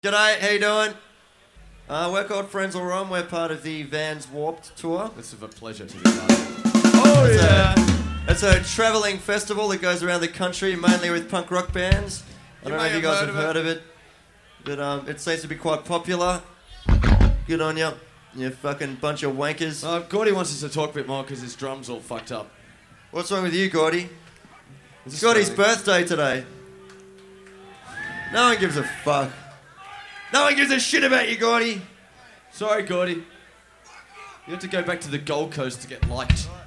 G'day, how you doing? We're called Friends All Wrong. We're part of the Vans Warped Tour. It's a pleasure to be part of. It's a travelling festival that goes around the country, mainly with punk rock bands. I don't know if you guys have heard of it, but it seems to be quite popular. Good on you, you fucking bunch of wankers. Gordy wants us to talk a bit more because his drum's all fucked up. What's wrong with you, Gordy? It's Gordy's birthday today. No one gives a fuck. No one gives a shit about you, Gordy. Sorry, Gordy. You have to go back to the Gold Coast to get liked.